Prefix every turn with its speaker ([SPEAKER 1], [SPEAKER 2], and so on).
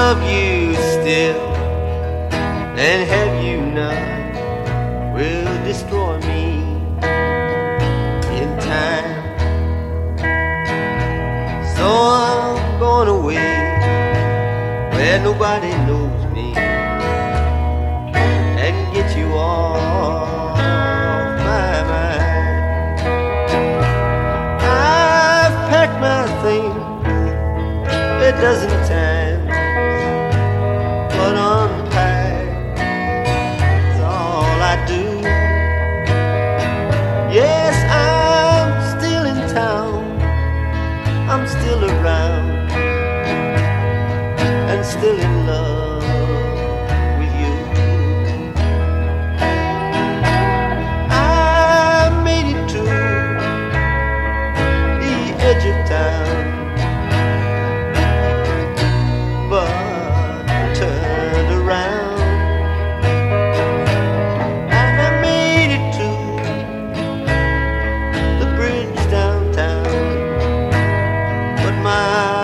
[SPEAKER 1] love you still, and have you none will destroy me in time. So I'm going away where nobody knows me and get you off my mind. I've packed my things a dozen times, but unpack is all I do. Yes, I'm still in town, I'm still around, and still in love with you. I made it to the edge of town, but turned around, and I made it to the bridge downtown, but my